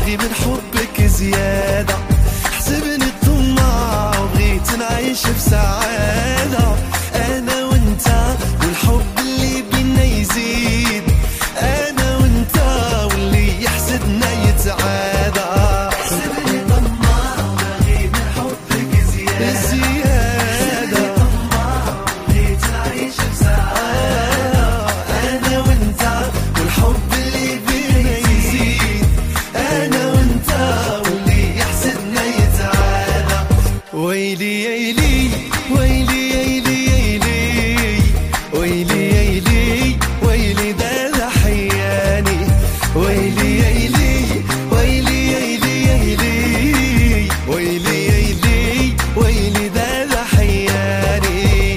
باغي من حبك زيادة. حسبني الطماع وبغيت نعيش بسعادة، أنا وأنت والحب اللي بينا يزيد، أنا وأنت واللي يحسدنا يتعادى. حسبني طماع وبغي من حبك زيادة، بغيت نعيش بسعادة، أنا وأنت والحب اللي بينا يزيد، أنا وأنت واللي يحسدنا يتعادى. ويلي يلي ويلي يلي يلي ويلي يلي ويلي دادا حياني، ويلي يلي ويلي يلي يلي ويلي يلي ويلي دادا حياني.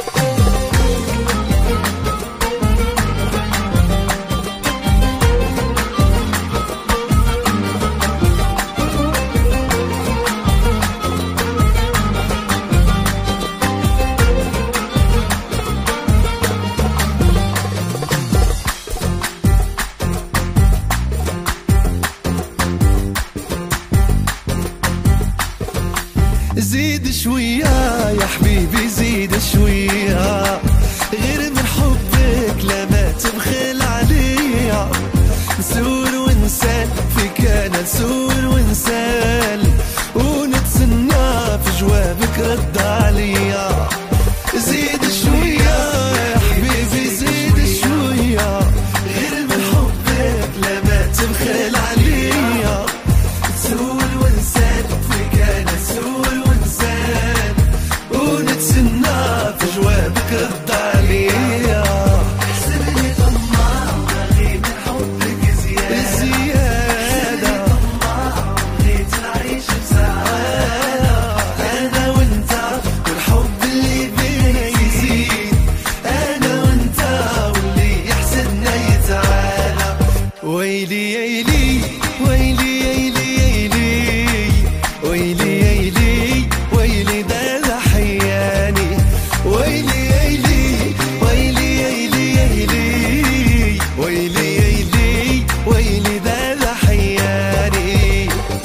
زيد شوية يا حبيبي زيد شوية، غير من حبك لا ما تبخل عليا. نسول ونسال فيك أنا نسول ونسال، ونتسنى في جوابك رد عليا. زيد شوية يا حبيبي زيد شوية، غير من حبك لا ما تبخل عليا. نسول ونسال فيك أنا نسول ونسال، ونتسنى في جوابك رد عليا. حسبني طماع وبغي من حبك زيادة، بغيت نعيش بسعادة، أنا وأنت والحب اللي بينا يزيد، أنا وأنت واللي يحسدنا يتعالى. ويلي يلي ويلي يلي يلي ويلي يلي ويلي دادا حياني، ويلي يلي ويلي يلي يلي ويلي يلي ويلي دادا حياني.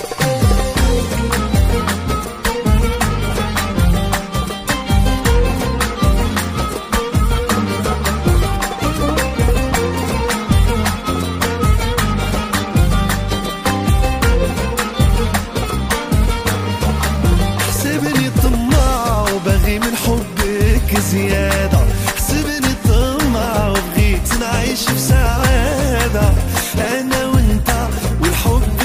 حسبني طماع وبغي من حبك زيادة، حسبني طماع وبغيت نعيش بسعادة، أنا وأنت والحب